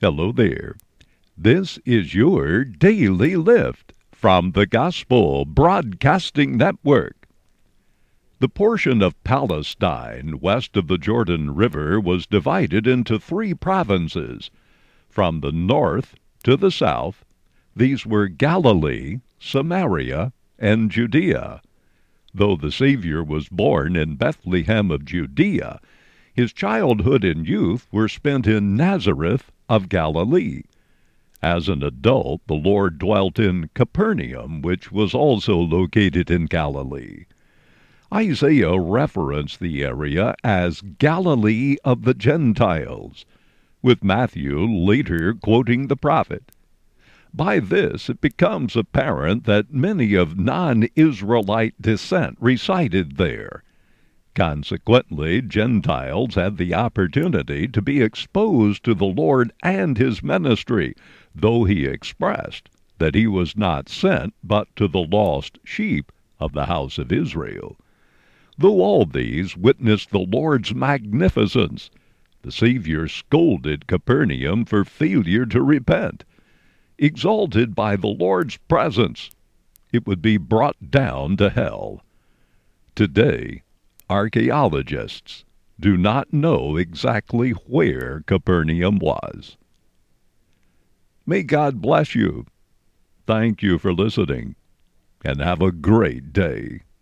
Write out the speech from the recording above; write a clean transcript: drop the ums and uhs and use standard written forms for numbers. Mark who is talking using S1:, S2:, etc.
S1: Hello there. This is your Daily Lift from the Gospel Broadcasting Network. The portion of Palestine west of the Jordan River was divided into 3 provinces. From the north to the south, these were Galilee, Samaria, and Judea. Though the Savior was born in Bethlehem of Judea, his childhood and youth were spent in Nazareth of Galilee. As an adult, the Lord dwelt in Capernaum, which was also located in Galilee. Isaiah referenced the area as Galilee of the Gentiles, with Matthew later quoting the prophet. By this, it becomes apparent that many of non-Israelite descent resided there. Consequently, Gentiles had the opportunity to be exposed to the Lord and his ministry, though he expressed that he was not sent but to the lost sheep of the house of Israel. Though all these witnessed the Lord's magnificence, the Savior scolded Capernaum for failure to repent. Exalted by the Lord's presence, it would be brought down to hell. Today, archaeologists do not know exactly where Capernaum was. May God bless you. Thank you for listening, and have a great day.